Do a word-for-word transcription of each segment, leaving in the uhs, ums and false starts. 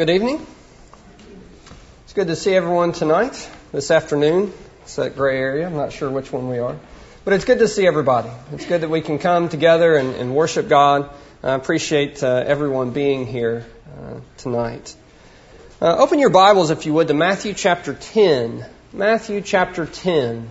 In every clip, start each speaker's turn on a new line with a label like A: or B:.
A: Good evening. It's good to see everyone tonight, this afternoon. It's that gray area. I'm not sure which one we are. But it's good to see everybody. It's good that we can come together and, and worship God. I appreciate uh, everyone being here uh, tonight. Uh, open your Bibles, if you would, to Matthew chapter ten. Matthew chapter ten.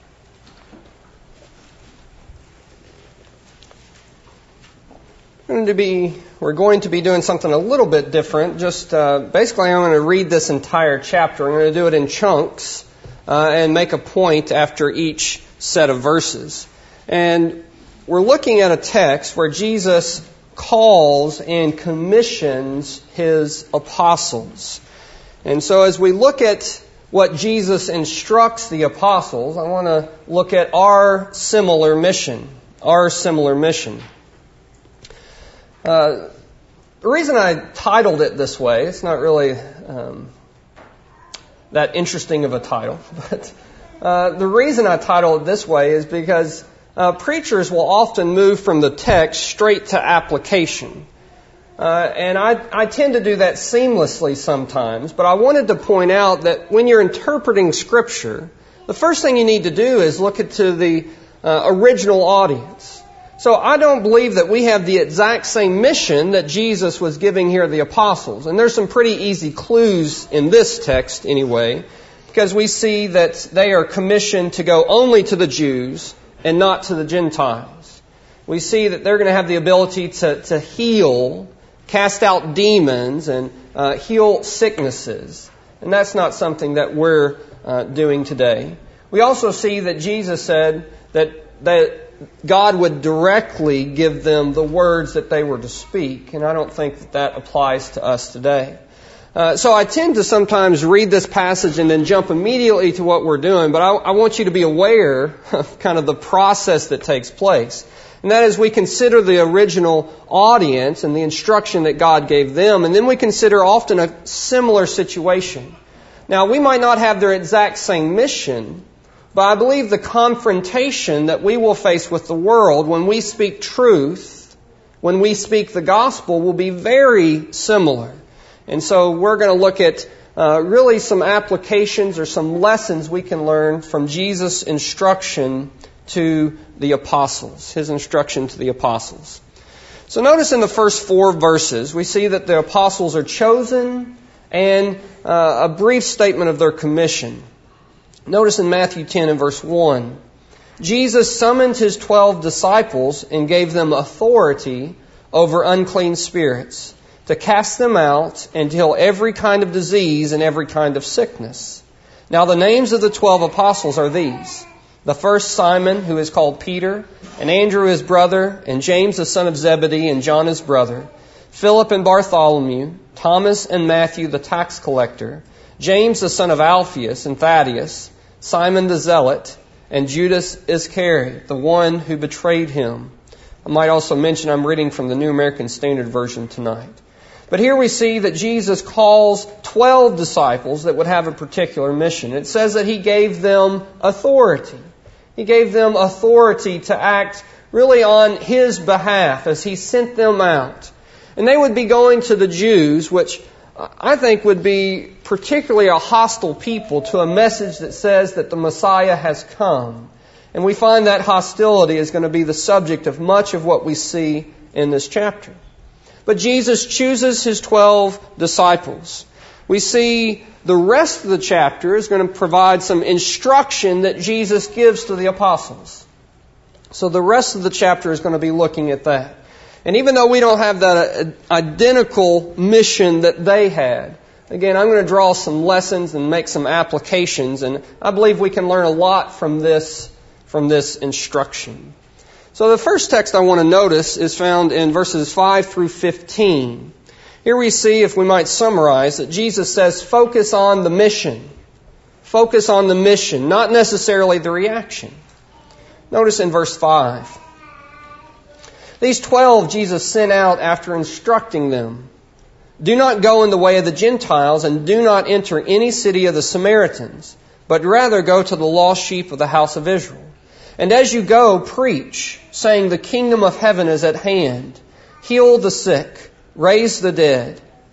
A: We're going to be, we're going to be doing something a little bit different. Just uh, basically, I'm going to read this entire chapter. I'm going to do it in chunks uh, and make a point after each set of verses. And we're looking at a text where Jesus calls and commissions His apostles. And so as we look at what Jesus instructs the apostles, I want to look at our similar mission. Our similar mission. Uh, the reason I titled it this way, it's not really um, that interesting of a title, but uh, the reason I titled it this way is because uh, preachers will often move from the text straight to application. Uh, and I, I tend to do that seamlessly sometimes, but I wanted to point out that when you're interpreting Scripture, the first thing you need to do is look at to the uh, original audience. So I don't believe that we have the exact same mission that Jesus was giving here to the apostles. And there's some pretty easy clues in this text anyway, because we see that they are commissioned to go only to the Jews and not to the Gentiles. We see that they're going to have the ability to, to heal, cast out demons, and uh, heal sicknesses. And that's not something that we're uh, doing today. We also see that Jesus said that that God would directly give them the words that they were to speak, and I don't think that that applies to us today. Uh, so I tend to sometimes read this passage and then jump immediately to what we're doing, but I, I want you to be aware of kind of the process that takes place. And that is, we consider the original audience and the instruction that God gave them, and then we consider often a similar situation. Now, we might not have their exact same mission, but I believe the confrontation that we will face with the world when we speak truth, when we speak the gospel, will be very similar. And so we're going to look at uh, really some applications or some lessons we can learn from Jesus' instruction to the apostles, His instruction to the apostles. So notice in the first four verses, we see that the apostles are chosen and uh, a brief statement of their commission. Notice in Matthew ten and verse one, Jesus summoned His twelve disciples and gave them authority over unclean spirits to cast them out and to heal every kind of disease and every kind of sickness. Now the names of the twelve apostles are these. The first, Simon, who is called Peter, and Andrew his brother, and James the son of Zebedee, and John his brother, Philip and Bartholomew, Thomas and Matthew the tax collector, James the son of Alphaeus and Thaddeus, Simon the Zealot, and Judas Iscariot, the one who betrayed Him. I might also mention I'm reading from the New American Standard Version tonight. But here we see that Jesus calls twelve disciples that would have a particular mission. It says that He gave them authority. He gave them authority to act really on His behalf as He sent them out. And they would be going to the Jews, which I think would be particularly a hostile people to a message that says that the Messiah has come. And we find that hostility is going to be the subject of much of what we see in this chapter. But Jesus chooses His twelve disciples. We see the rest of the chapter is going to provide some instruction that Jesus gives to the apostles. So the rest of the chapter is going to be looking at that. And even though we don't have that identical mission that they had, again, I'm going to draw some lessons and make some applications, and I believe we can learn a lot from this, from this instruction. So the first text I want to notice is found in verses five through fifteen. Here we see, if we might summarize, that Jesus says, focus on the mission. Focus on the mission, not necessarily the reaction. Notice in verse five. These twelve Jesus sent out after instructing them. Do not go in the way of the Gentiles, and do not enter any city of the Samaritans, but rather go to the lost sheep of the house of Israel. And as you go, preach, saying, the kingdom of heaven is at hand. Heal the sick, raise the dead,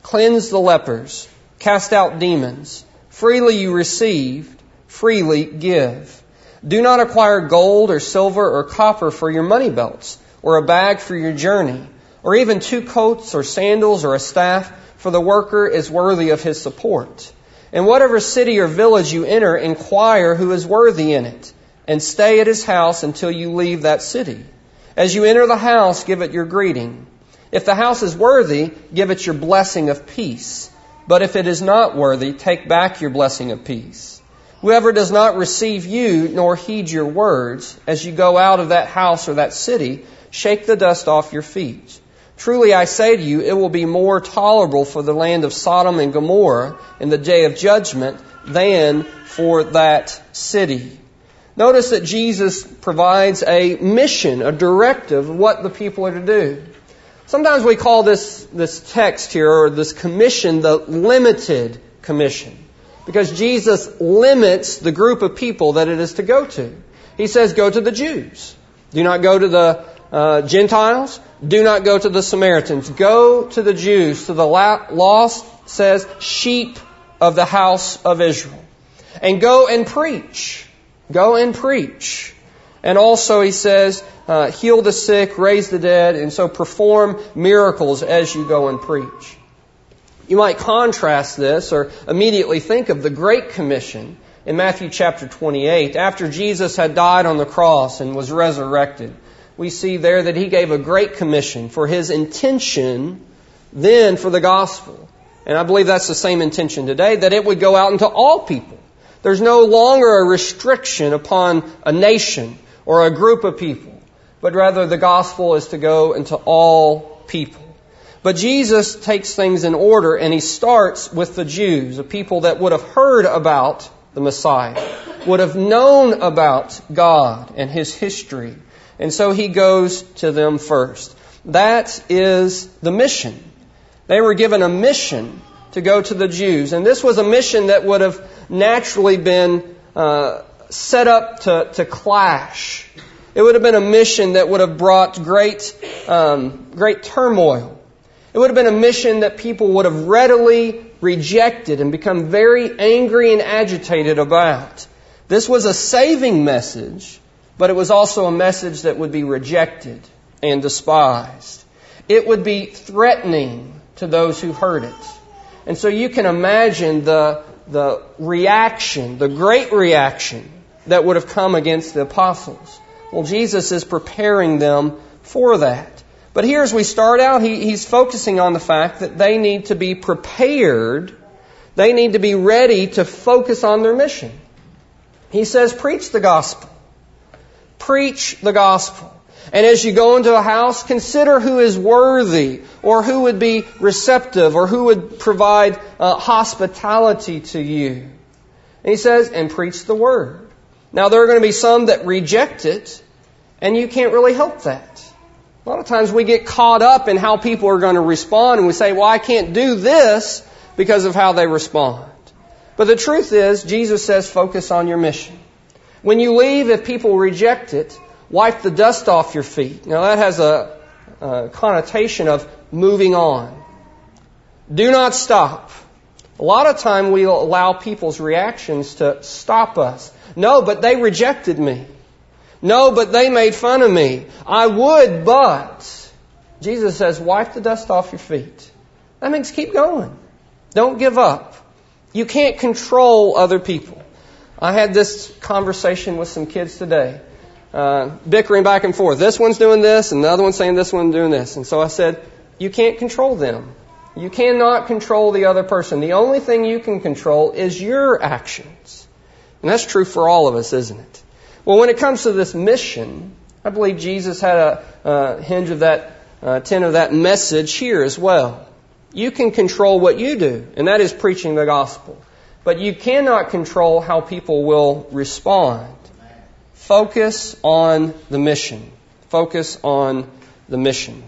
A: cleanse the lepers, cast out demons. Freely you received, freely give. Do not acquire gold or silver or copper for your money belts, or a bag for your journey, or even two coats or sandals or a staff, for the worker is worthy of his support. In whatever city or village you enter, inquire who is worthy in it, and stay at his house until you leave that city. As you enter the house, give it your greeting. If the house is worthy, give it your blessing of peace. But if it is not worthy, take back your blessing of peace. Whoever does not receive you nor heed your words, as you go out of that house or that city, shake the dust off your feet. Truly I say to you, it will be more tolerable for the land of Sodom and Gomorrah in the day of judgment than for that city. Notice that Jesus provides a mission, a directive of what the people are to do. Sometimes we call this, this text here, or this commission, the limited commission, because Jesus limits the group of people that it is to go to. He says, go to the Jews. Do not go to the uh, Gentiles. Do not go to the Samaritans. Go to the Jews, to the lost, says, sheep of the house of Israel. And go and preach. Go and preach. And also, he says, uh, heal the sick, raise the dead, and so perform miracles as you go and preach. You might contrast this or immediately think of the Great Commission in Matthew chapter twenty-eight. After Jesus had died on the cross and was resurrected, we see there that he gave a great commission for his intention then for the gospel. And I believe that's the same intention today, that it would go out into all people. There's no longer a restriction upon a nation or a group of people, but rather the gospel is to go into all people. But Jesus takes things in order, and he starts with the Jews, a people that would have heard about the Messiah, would have known about God and his history. And so he goes to them first. That is the mission. They were given a mission to go to the Jews. And this was a mission that would have naturally been uh, set up to, to clash. It would have been a mission that would have brought great, um, great turmoil. It would have been a mission that people would have readily rejected and become very angry and agitated about. This was a saving message, but it was also a message that would be rejected and despised. It would be threatening to those who heard it. And so you can imagine the, the reaction, the great reaction that would have come against the apostles. Well, Jesus is preparing them for that. But here as we start out, he, he's focusing on the fact that they need to be prepared. They need to be ready to focus on their mission. He says, preach the gospel. Preach the gospel. And as you go into a house, consider who is worthy, or who would be receptive, or who would provide uh, hospitality to you. And he says, and preach the word. Now there are going to be some that reject it, and you can't really help that. A lot of times we get caught up in how people are going to respond, and we say, well, I can't do this because of how they respond. But the truth is, Jesus says, focus on your mission. When you leave, if people reject it, wipe the dust off your feet. Now that has a, a connotation of moving on. Do not stop. A lot of time we allow people's reactions to stop us. No, but they rejected me. No, but they made fun of me. I would, but... Jesus says, wipe the dust off your feet. That means keep going. Don't give up. You can't control other people. I had this conversation with some kids today, uh, bickering back and forth. This one's doing this, and the other one's saying this one's doing this. And so I said, you can't control them. You cannot control the other person. The only thing you can control is your actions. And that's true for all of us, isn't it? Well, when it comes to this mission, I believe Jesus had a uh, hinge of that, uh, tin of that message here as well. You can control what you do, and that is preaching the gospel. But you cannot control how people will respond. Focus on the mission. Focus on the mission.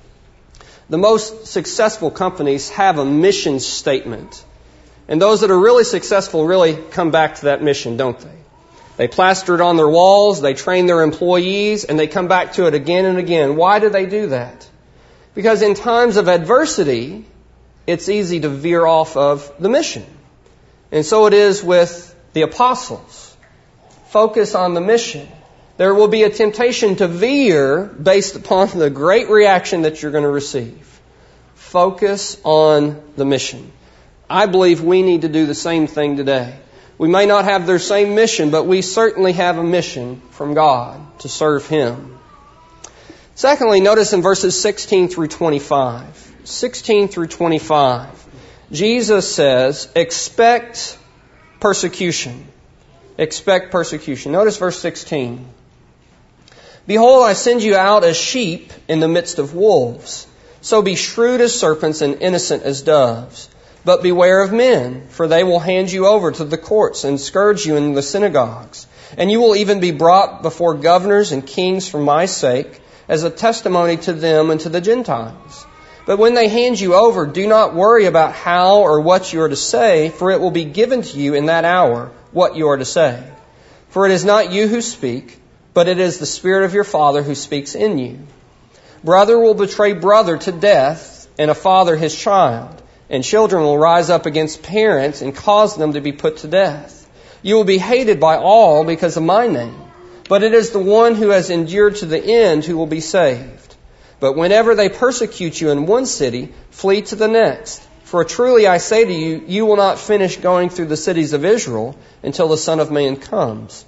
A: The most successful companies have a mission statement. And those that are really successful really come back to that mission, don't they? They plaster it on their walls, they train their employees, and they come back to it again and again. Why do they do that? Because in times of adversity, it's easy to veer off of the mission. And so it is with the apostles. Focus on the mission. There will be a temptation to veer based upon the great reaction that you're going to receive. Focus on the mission. I believe we need to do the same thing today. We may not have their same mission, but we certainly have a mission from God to serve Him. Secondly, notice in verses sixteen through twenty-five. sixteen through twenty-five. Jesus says, expect persecution. Expect persecution. Notice verse sixteen. Behold, I send you out as sheep in the midst of wolves. So be shrewd as serpents and innocent as doves. But beware of men, for they will hand you over to the courts and scourge you in the synagogues. And you will even be brought before governors and kings for my sake, as a testimony to them and to the Gentiles. But when they hand you over, do not worry about how or what you are to say, for it will be given to you in that hour what you are to say. For it is not you who speak, but it is the Spirit of your Father who speaks in you. Brother will betray brother to death, and a father his child. And children will rise up against parents and cause them to be put to death. You will be hated by all because of my name. But it is the one who has endured to the end who will be saved. But whenever they persecute you in one city, flee to the next. For truly I say to you, you will not finish going through the cities of Israel until the Son of Man comes.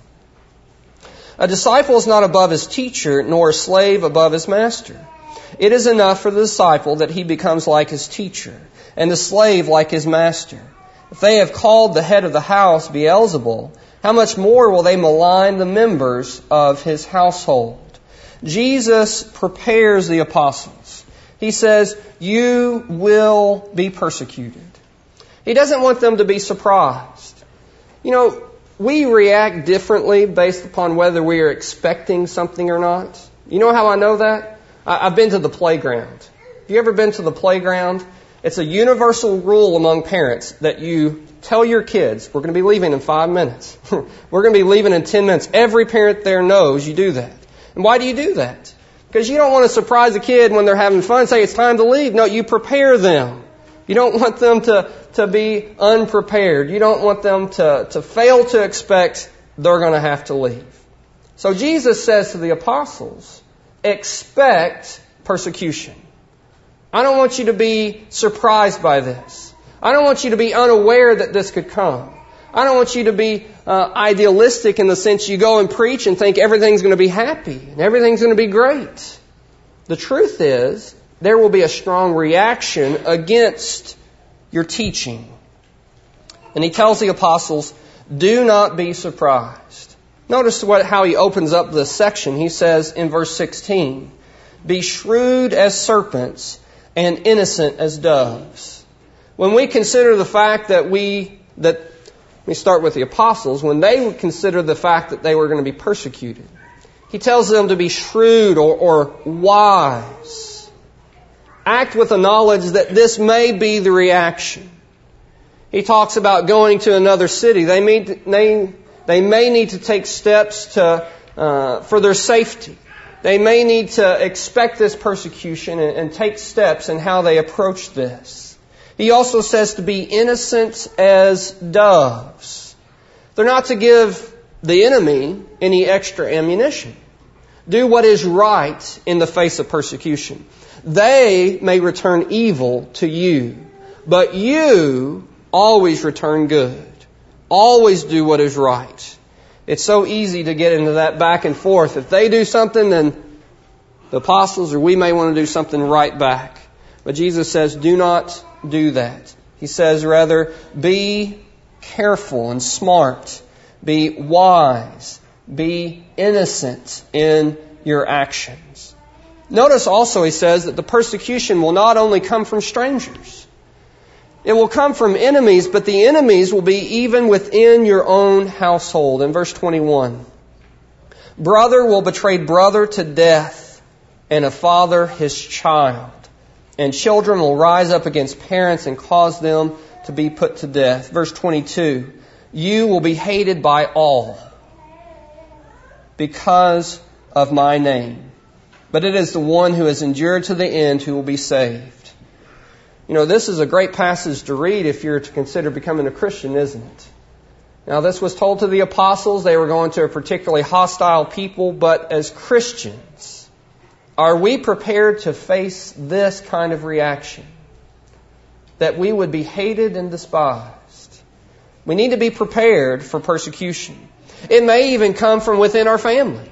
A: A disciple is not above his teacher, nor a slave above his master. It is enough for the disciple that he becomes like his teacher, and the slave like his master. If they have called the head of the house Beelzebul, how much more will they malign the members of his household? Jesus prepares the apostles. He says, you will be persecuted. He doesn't want them to be surprised. You know, we react differently based upon whether we are expecting something or not. You know how I know that? I've been to the playground. Have you ever been to the playground? It's a universal rule among parents that you tell your kids, we're going to be leaving in five minutes. We're going to be leaving in ten minutes. Every parent there knows you do that. And why do you do that? Because you don't want to surprise a kid when they're having fun and say it's time to leave. No, you prepare them. You don't want them to, to be unprepared. You don't want them to, to fail to expect they're going to have to leave. So Jesus says to the apostles, expect persecution. I don't want you to be surprised by this. I don't want you to be unaware that this could come. I don't want you to be uh, idealistic in the sense you go and preach and think everything's going to be happy and everything's going to be great. The truth is, there will be a strong reaction against your teaching. And he tells the apostles, do not be surprised. Notice what, how he opens up this section. He says in verse sixteen, be shrewd as serpents and innocent as doves. When we consider the fact that we, that, let me start with the apostles, when they would consider the fact that they were going to be persecuted, he tells them to be shrewd or, or wise. Act with the knowledge that this may be the reaction. He talks about going to another city. They may, they, they may need to take steps to, uh, for their safety. They may need to expect this persecution and, and take steps in how they approach this. He also says to be innocent as doves. They're not to give the enemy any extra ammunition. Do what is right in the face of persecution. They may return evil to you, but you always return good. Always do what is right. It's so easy to get into that back and forth. If they do something, then the apostles or we may want to do something right back. But Jesus says, do not do that. He says, rather, be careful and smart. Be wise. Be innocent in your actions. Notice also he says that the persecution will not only come from strangers. It will come from enemies, but the enemies will be even within your own household. In verse twenty-one, brother will betray brother to death, and a father his child. And children will rise up against parents and cause them to be put to death. Verse twenty-two, you will be hated by all because of my name. But it is the one who has endured to the end who will be saved. You know, this is a great passage to read if you're to consider becoming a Christian, isn't it? Now, this was told to the apostles. They were going to a particularly hostile people, but as Christians, are we prepared to face this kind of reaction? That we would be hated and despised. We need to be prepared for persecution. It may even come from within our family.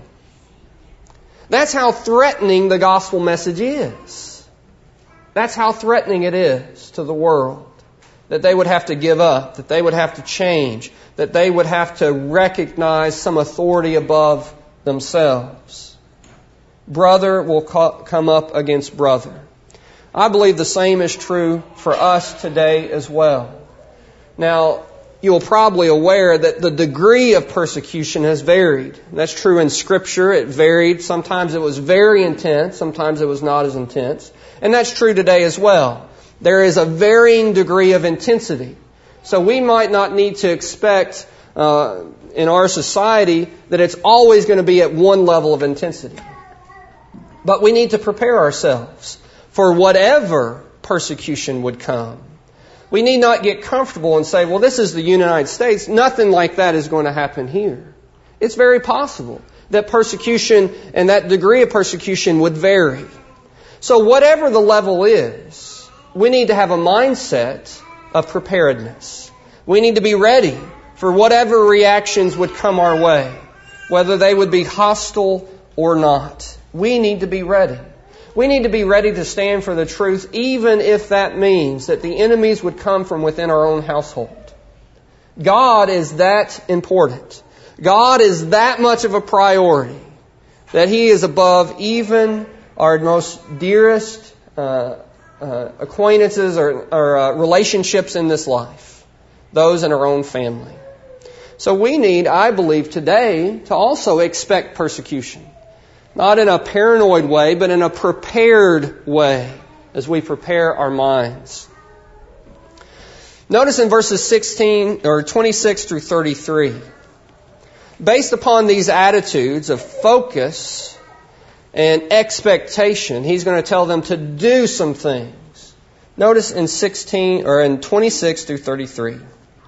A: That's how threatening the gospel message is. That's how threatening it is to the world. That they would have to give up, that they would have to change, that they would have to recognize some authority above themselves. Brother will come up against brother. I believe the same is true for us today as well. Now, you're probably aware that the degree of persecution has varied. That's true in Scripture. It varied. Sometimes it was very intense. Sometimes it was not as intense. And that's true today as well. There is a varying degree of intensity. So we might not need to expect uh, in our society that it's always going to be at one level of intensity. But we need to prepare ourselves for whatever persecution would come. We need not get comfortable and say, well, this is the United States. Nothing like that is going to happen here. It's very possible that persecution and that degree of persecution would vary. So whatever the level is, we need to have a mindset of preparedness. We need to be ready for whatever reactions would come our way, whether they would be hostile or not. We need to be ready. We need to be ready to stand for the truth, even if that means that the enemies would come from within our own household. God is that important. God is that much of a priority that He is above even our most dearest uh, uh, acquaintances or, or uh, relationships in this life, those in our own family. So we need, I believe, today to also expect persecution. Not in a paranoid way, but in a prepared way as we prepare our minds. Notice in verses sixteen or twenty-six through thirty-three, based upon these attitudes of focus and expectation, He's going to tell them to do some things. Notice in sixteen or in twenty-six through thirty-three.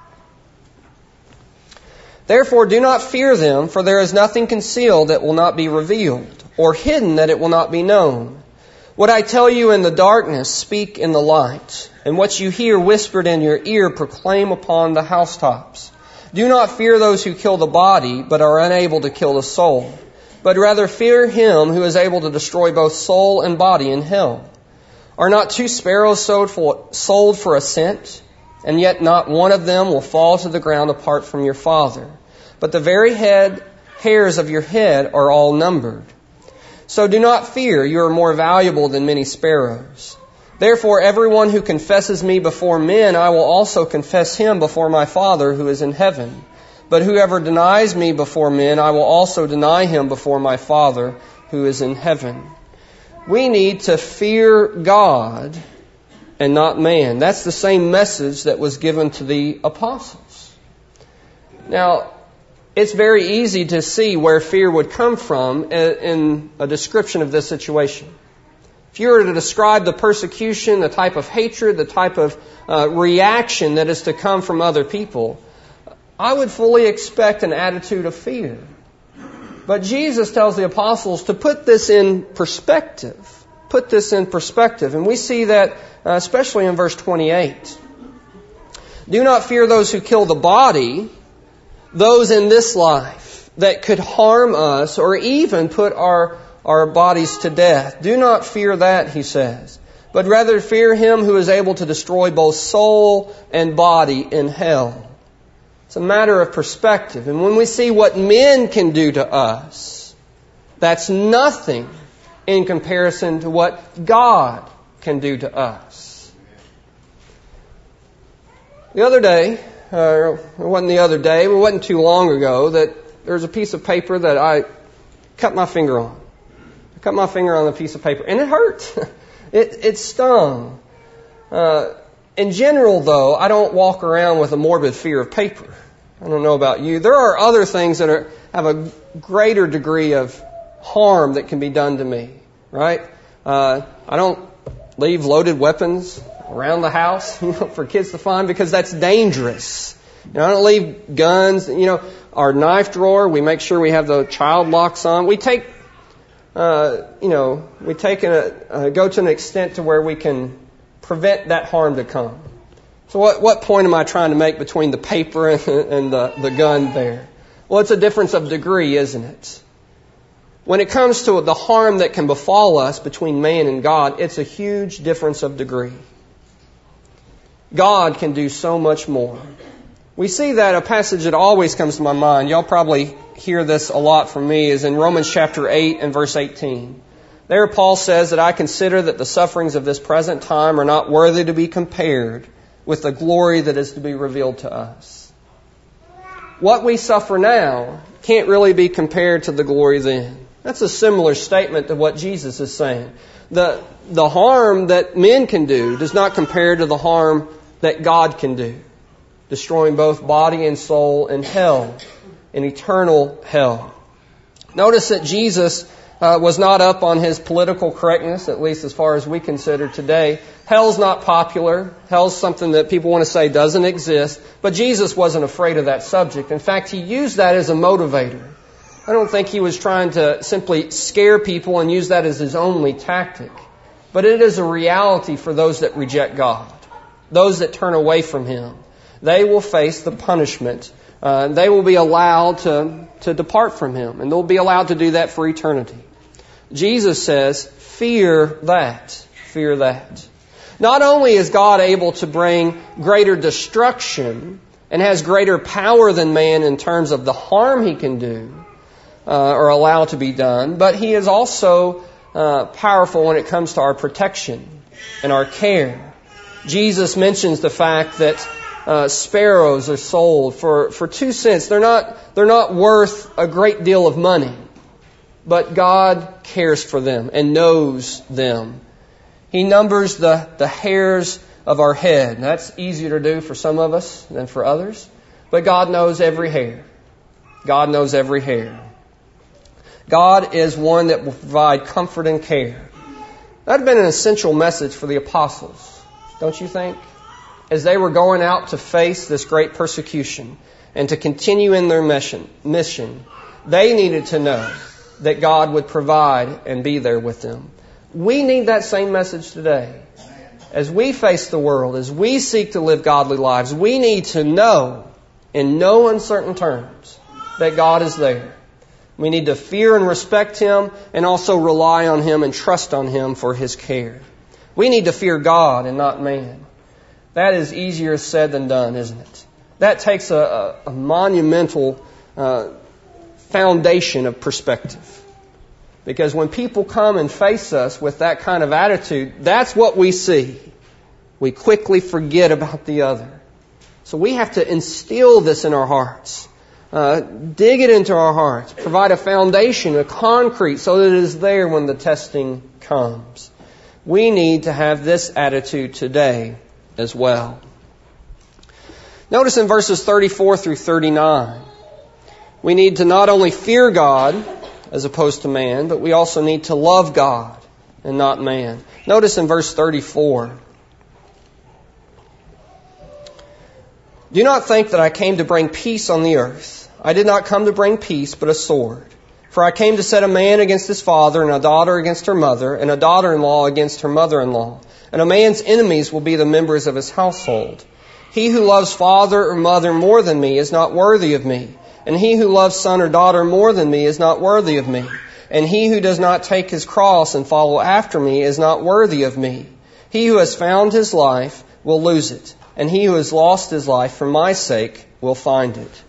A: Therefore, do not fear them, for there is nothing concealed that will not be revealed, or hidden that it will not be known. What I tell you in the darkness, speak in the light, and what you hear whispered in your ear, proclaim upon the housetops. Do not fear those who kill the body, but are unable to kill the soul, but rather fear Him who is able to destroy both soul and body in hell. Are not two sparrows sold for, sold for a cent? And yet not one of them will fall to the ground apart from your Father. But the very head, hairs of your head are all numbered. So do not fear, you are more valuable than many sparrows. Therefore everyone who confesses me before men, I will also confess him before my Father who is in heaven. But whoever denies me before men, I will also deny him before my Father who is in heaven. We need to fear God and not man. That's the same message that was given to the apostles. Now, it's very easy to see where fear would come from in a description of this situation. If you were to describe the persecution, the type of hatred, the type of uh, reaction that is to come from other people, I would fully expect an attitude of fear. But Jesus tells the apostles to put this in perspective. Put this in perspective. And we see that uh, especially in verse twenty-eight. Do not fear those who kill the body, those in this life that could harm us or even put our, our bodies to death. Do not fear that, He says, but rather fear Him who is able to destroy both soul and body in hell. It's a matter of perspective. And when we see what men can do to us, that's nothing in comparison to what God can do to us. The other day, uh, it wasn't the other day, it wasn't too long ago, that there was a piece of paper that I cut my finger on. I cut my finger on a piece of paper, and it hurt. it, it stung. Uh, in general, though, I don't walk around with a morbid fear of paper. I don't know about you. There are other things that are, have a greater degree of harm that can be done to me, right? Uh, I don't leave loaded weapons around the house, you know, for kids to find, because that's dangerous. You know, I don't leave guns, you know, our knife drawer, we make sure we have the child locks on. We take, uh, you know, we take a, uh, go to an extent to where we can prevent that harm to come. So what, what point am I trying to make between the paper and, and the, the gun there? Well, it's a difference of degree, isn't it? When it comes to the harm that can befall us between man and God, it's a huge difference of degree. God can do so much more. We see that a passage that always comes to my mind, y'all probably hear this a lot from me, is in Romans chapter eight and verse eighteen. There Paul says that I consider that the sufferings of this present time are not worthy to be compared with the glory that is to be revealed to us. What we suffer now can't really be compared to the glory then. That's a similar statement to what Jesus is saying. The, the harm that men can do does not compare to the harm that God can do, destroying both body and soul in hell, in eternal hell. Notice that Jesus uh, was not up on his political correctness, at least as far as we consider today. Hell's not popular. Hell's something that people want to say doesn't exist. But Jesus wasn't afraid of that subject. In fact, he used that as a motivator. I don't think he was trying to simply scare people and use that as his only tactic. But it is a reality for those that reject God, those that turn away from Him. They will face the punishment. Uh, they will be allowed to, to depart from Him, and they'll be allowed to do that for eternity. Jesus says, fear that. Fear that. Not only is God able to bring greater destruction and has greater power than man in terms of the harm He can do, Uh, or allow to be done, but He is also uh, powerful when it comes to our protection and our care. Jesus mentions the fact that uh, sparrows are sold for, for two cents. They're not, they're not worth a great deal of money, but God cares for them and knows them. He numbers the, the hairs of our head. That's easier to do for some of us than for others, but God knows every hair. God knows every hair. God is one that will provide comfort and care. That would have been an essential message for the apostles, don't you think? As they were going out to face this great persecution and to continue in their mission, mission, they needed to know that God would provide and be there with them. We need that same message today. As we face the world, as we seek to live godly lives, we need to know in no uncertain terms that God is there. We need to fear and respect Him and also rely on Him and trust on Him for His care. We need to fear God and not man. That is easier said than done, isn't it? That takes a, a, a monumental uh, foundation of perspective. Because when people come and face us with that kind of attitude, that's what we see. We quickly forget about the other. So we have to instill this in our hearts. Uh, dig it into our hearts. Provide a foundation, a concrete, so that it is there when the testing comes. We need to have this attitude today as well. Notice in verses thirty-four through thirty-nine, we need to not only fear God as opposed to man, but we also need to love God and not man. Notice in verse thirty-four, do not think that I came to bring peace on the earth. I did not come to bring peace, but a sword. For I came to set a man against his father, and a daughter against her mother, and a daughter-in-law against her mother-in-law. And a man's enemies will be the members of his household. He who loves father or mother more than me is not worthy of me. And he who loves son or daughter more than me is not worthy of me. And he who does not take his cross and follow after me is not worthy of me. He who has found his life will lose it. And he who has lost his life for my sake will find it.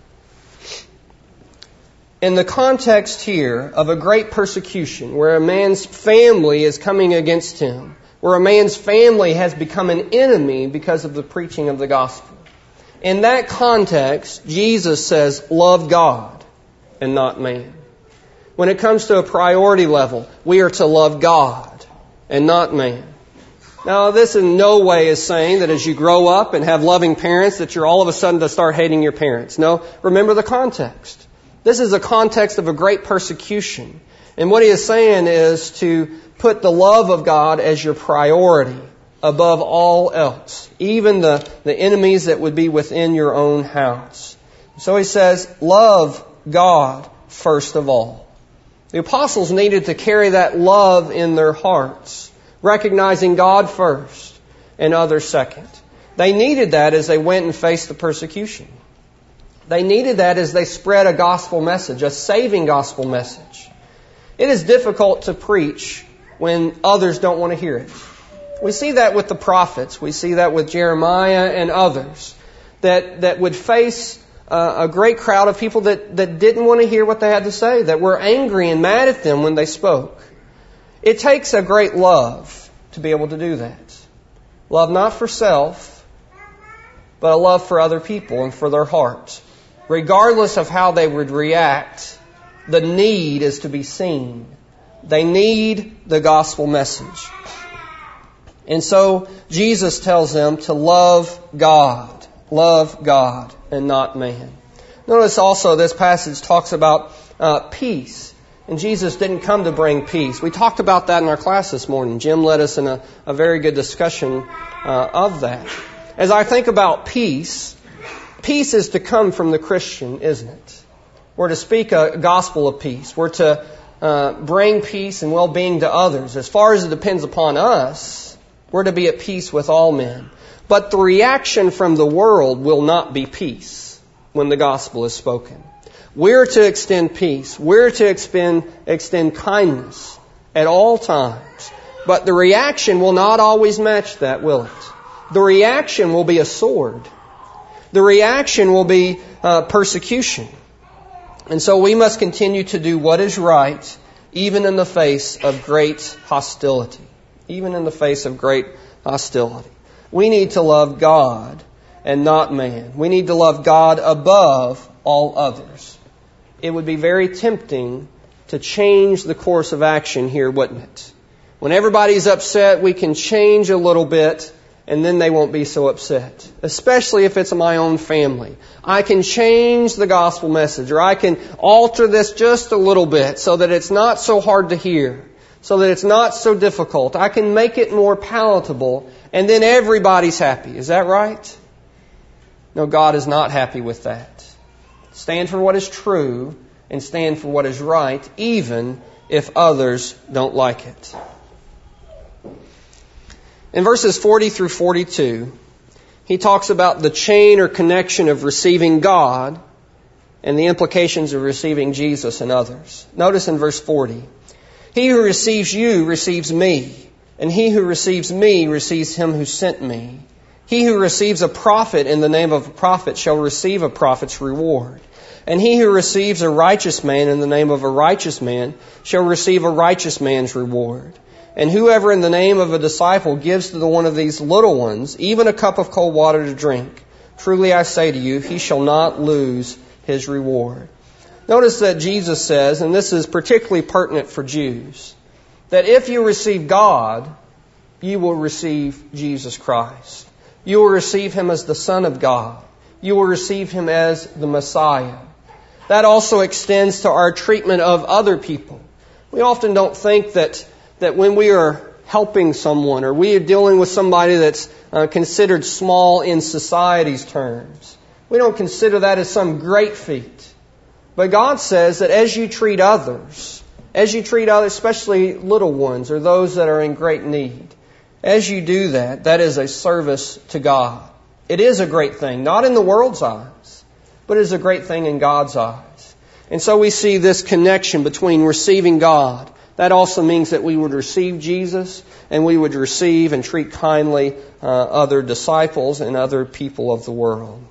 A: In the context here of a great persecution, where a man's family is coming against him, where a man's family has become an enemy because of the preaching of the gospel, in that context, Jesus says, love God and not man. When it comes to a priority level, we are to love God and not man. Now, this in no way is saying that as you grow up and have loving parents, that you're all of a sudden to start hating your parents. No, remember the context. This is a context of a great persecution. And what he is saying is to put the love of God as your priority above all else, even the, the enemies that would be within your own house. So he says, love God first of all. The apostles needed to carry that love in their hearts, recognizing God first and others second. They needed that as they went and faced the persecution. They needed that as they spread a gospel message, a saving gospel message. It is difficult to preach when others don't want to hear it. We see that with the prophets. We see that with Jeremiah and others that, that would face uh, a great crowd of people that, that didn't want to hear what they had to say, that were angry and mad at them when they spoke. It takes a great love to be able to do that. Love not for self, but a love for other people and for their heart. Regardless of how they would react, the need is to be seen. They need the gospel message. And so Jesus tells them to love God. Love God and not man. Notice also this passage talks about uh, peace. And Jesus didn't come to bring peace. We talked about that in our class this morning. Jim led us in a, a very good discussion uh, of that. As I think about peace, peace is to come from the Christian, isn't it? We're to speak a gospel of peace. We're to uh, bring peace and well-being to others. As far as it depends upon us, we're to be at peace with all men. But the reaction from the world will not be peace when the gospel is spoken. We're to extend peace. We're to extend, extend kindness at all times. But the reaction will not always match that, will it? The reaction will be a sword. The reaction will be uh, persecution. And so we must continue to do what is right, even in the face of great hostility. Even in the face of great hostility. We need to love God and not man. We need to love God above all others. It would be very tempting to change the course of action here, wouldn't it? When everybody's upset, we can change a little bit and then they won't be so upset. Especially if it's my own family. I can change the gospel message, or I can alter this just a little bit so that it's not so hard to hear, so that it's not so difficult. I can make it more palatable, and then everybody's happy. Is that right? No, God is not happy with that. Stand for what is true and stand for what is right, even if others don't like it. In verses forty through forty-two, he talks about the chain or connection of receiving God and the implications of receiving Jesus and others. Notice in verse forty, he who receives you receives me, and he who receives me receives him who sent me. He who receives a prophet in the name of a prophet shall receive a prophet's reward. And he who receives a righteous man in the name of a righteous man shall receive a righteous man's reward. And whoever in the name of a disciple gives to the one of these little ones even a cup of cold water to drink, truly I say to you, he shall not lose his reward. Notice that Jesus says, and this is particularly pertinent for Jews, that if you receive God, you will receive Jesus Christ. You will receive Him as the Son of God. You will receive Him as the Messiah. That also extends to our treatment of other people. We often don't think that, that when we are helping someone or we are dealing with somebody that's uh, considered small in society's terms, we don't consider that as some great feat. But God says that as you treat others, as you treat others, especially little ones or those that are in great need, as you do that, that is a service to God. It is a great thing, not in the world's eyes, but it is a great thing in God's eyes. And so we see this connection between receiving God. That also means that we would receive Jesus and we would receive and treat kindly uh, other disciples and other people of the world.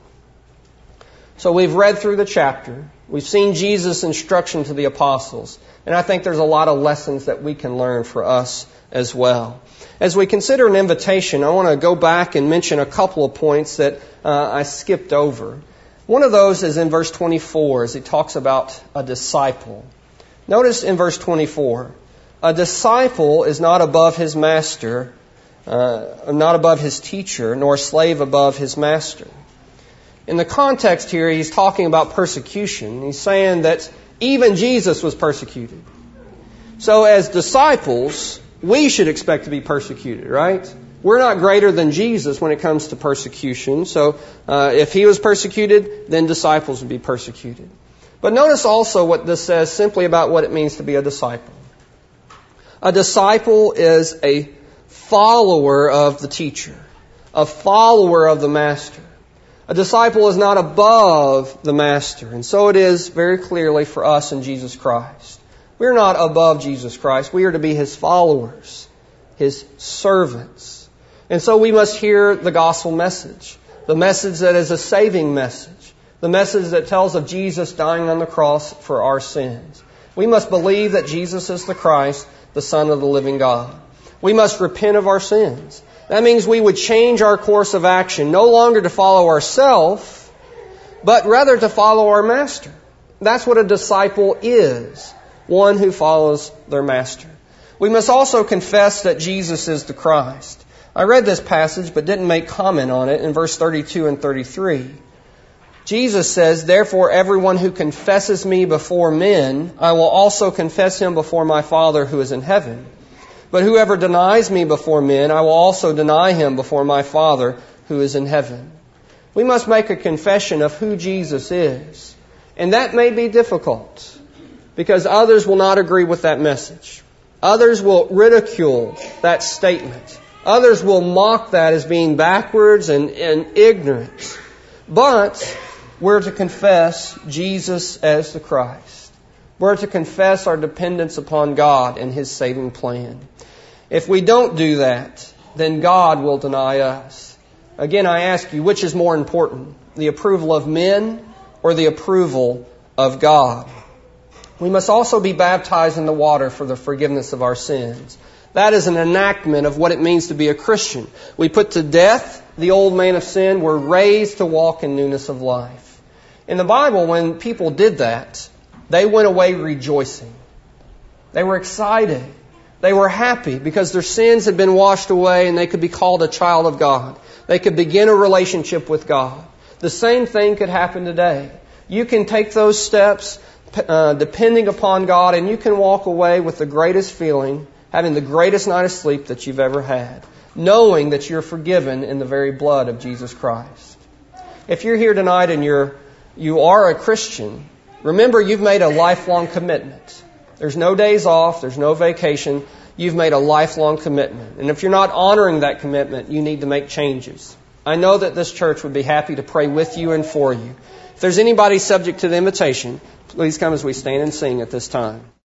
A: So we've read through the chapter. We've seen Jesus' instruction to the apostles. And I think there's a lot of lessons that we can learn for us as well. As we consider an invitation, I want to go back and mention a couple of points that uh, I skipped over. One of those is in verse twenty-four as he talks about a disciple. Notice in verse twenty-four, a disciple is not above his master, uh, not above his teacher, nor a slave above his master. In the context here, he's talking about persecution. He's saying that even Jesus was persecuted. So as disciples, we should expect to be persecuted, right? We're not greater than Jesus when it comes to persecution. So uh, if he was persecuted, then disciples would be persecuted. But notice also what this says simply about what it means to be a disciple. A disciple is a follower of the teacher, a follower of the master. A disciple is not above the master. And so it is very clearly for us in Jesus Christ. We're not above Jesus Christ. We are to be his followers, his servants. And so we must hear the gospel message, the message that is a saving message, the message that tells of Jesus dying on the cross for our sins. We must believe that Jesus is the Christ, the Son of the living God. We must repent of our sins. That means we would change our course of action, no longer to follow ourselves, but rather to follow our master. That's what a disciple is, one who follows their master. We must also confess that Jesus is the Christ. I read this passage but didn't make comment on it in verse thirty-two and thirty-three. Jesus says, "Therefore everyone who confesses me before men, I will also confess him before my Father who is in heaven. But whoever denies me before men, I will also deny him before my Father who is in heaven." We must make a confession of who Jesus is. And that may be difficult because others will not agree with that message. Others will ridicule that statement. Others will mock that as being backwards and, and ignorant. But we're to confess Jesus as the Christ. We're to confess our dependence upon God and his saving plan. If we don't do that, then God will deny us. Again, I ask you, which is more important? The approval of men or the approval of God? We must also be baptized in the water for the forgiveness of our sins. That is an enactment of what it means to be a Christian. We put to death the old man of sin. We're raised to walk in newness of life. In the Bible, when people did that, they went away rejoicing. They were excited. They were happy because their sins had been washed away and they could be called a child of God. They could begin a relationship with God. The same thing could happen today. You can take those steps uh, depending upon God, and you can walk away with the greatest feeling, having the greatest night of sleep that you've ever had, knowing that you're forgiven in the very blood of Jesus Christ. If you're here tonight and you're you are a Christian, remember you've made a lifelong commitment. There's no days off. There's no vacation. You've made a lifelong commitment. And if you're not honoring that commitment, you need to make changes. I know that this church would be happy to pray with you and for you. If there's anybody subject to the invitation, please come as we stand and sing at this time.